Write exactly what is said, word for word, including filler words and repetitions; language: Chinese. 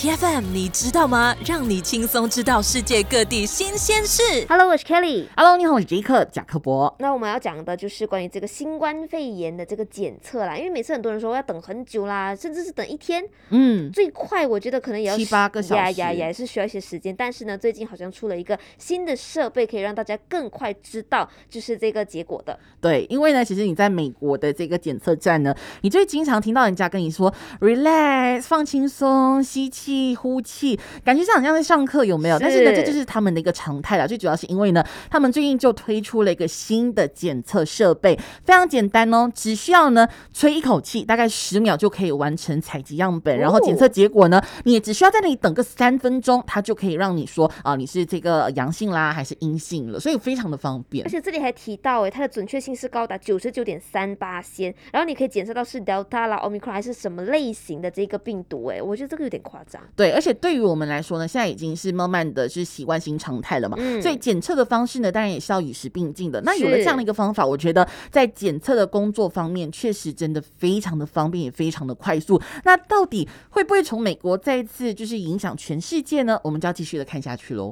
T F M 你知道吗？让你轻松知道世界各地新鲜事。 Hello， 我是 Kelly。Hello， 你好，我是杰克贾克伯。 那我们要讲的就是关于这个新冠肺炎的这个检测啦，因为每次很多人说要等很久啦，甚至是等一天，嗯，最快我觉得可能也要七八个小时， 呀呀呀，也是需要一些时间。但是呢，最近好像出了一个新的设备，可以让大家更快知道就是这个结果的。 对，因为呢，其实你在美国的这个检测站呢，你最经常听到人家跟你说 relax 放轻松，吸气呼气，感觉像好像在上课，有没有？但是呢，这就是他们的一个常态啦。最主要是因为呢，他们最近就推出了一个新的检测设备，非常简单哦，只需要呢吹一口气，大概十秒就可以完成采集样本，然后检测结果呢，你也只需要在那里等个三分钟，它就可以让你说啊、呃，你是这个阳性啦还是阴性了，所以非常的方便。 而且这里还提到，哎，它的准确性是高达九十九点三八%，然后你可以检测到是 Delta 啦、Omicron 还是什么类型的这个病毒，哎，我觉得这个有点夸张。 对，而且对于我们来说呢，现在已经是慢慢的是习惯性常态了嘛，嗯、所以检测的方式呢，当然也是要与时并进的。那有了这样的一个方法，我觉得在检测的工作方面，确实真的非常的方便，也非常的快速。那到底会不会从美国再次就是影响全世界呢？我们就要继续的看下去喽。